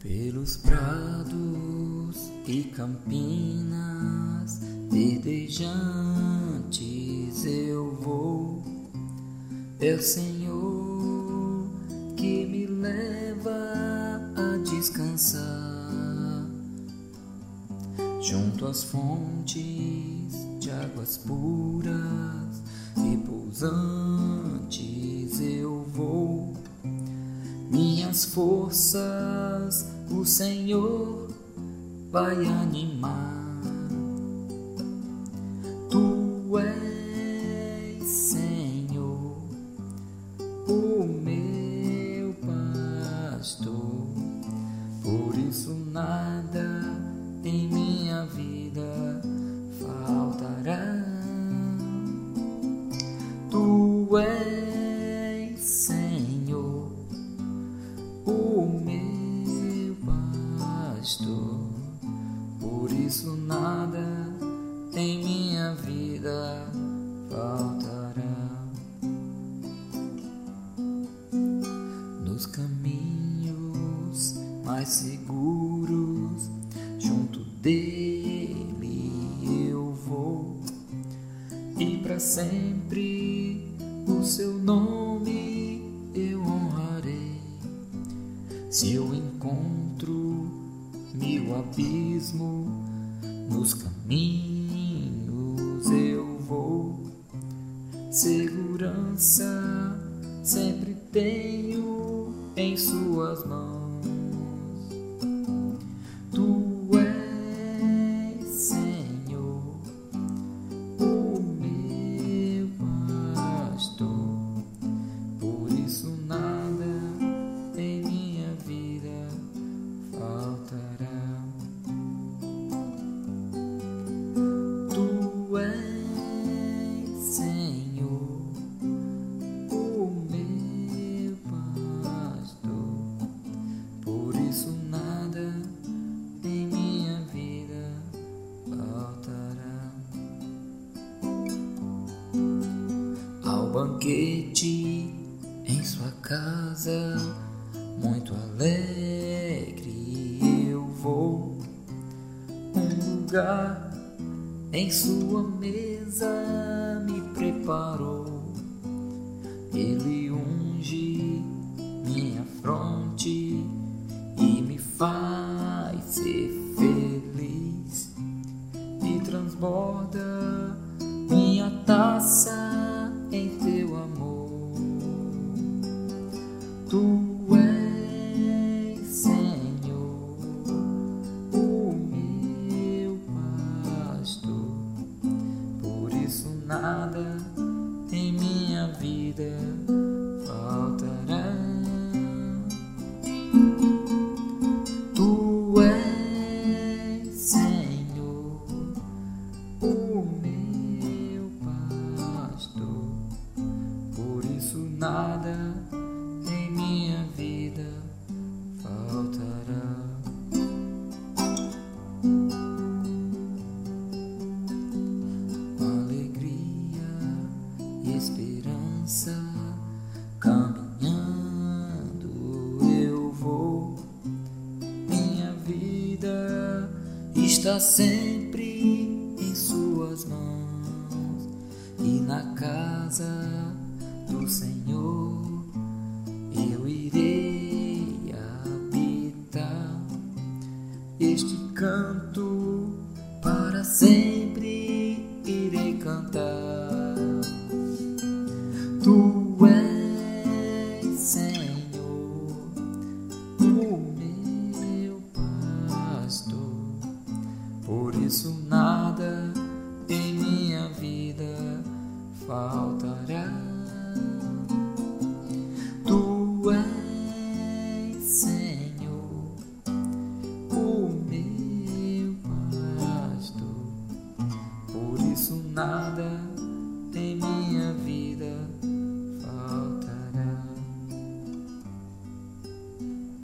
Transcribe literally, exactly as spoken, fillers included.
Pelos prados e campinas verdejantes eu vou. É o Senhor que me leva a descansar junto às fontes de águas puras e pousantes eu vou. Minhas forças o Senhor vai animar. Tu és, Senhor, o meu pastor, por isso nada em minha vida faltará. Tu és, Senhor, o meu pastor, por isso nada em minha vida faltará. Nos caminhos mais seguros, junto dele eu vou, e para sempre o seu nome eu honrarei. Se eu encontro mil abismos, nos caminhos eu vou. Segurança sempre tenho em suas mãos. Tu és, Senhor, o meu pastor, por isso nada em minha vida faltará. Tu és, Senhor, o meu pastor, por isso nada em minha vida faltará. Ao banquete em sua casa, muito alegre eu vou. Um lugar em sua mesa me preparou. Ele unge minha fronte e me faz ser feliz, e transborda minha taça em teu amor. Tu és, Senhor, o meu pastor, por isso nada em minha vida faltará. Tu és, Senhor, o meu pastor, por isso nada em minha vida faltará. Com alegria e esperança caminhando eu vou. Minha vida está sempre em suas mãos, e na casa do Senhor eu irei habitar. Este canto para sempre irei cantar. Tu és, Senhor, o meu pastor, por isso nada em minha vida faltará. Tu és, Senhor, o meu pastor, por isso nada em minha vida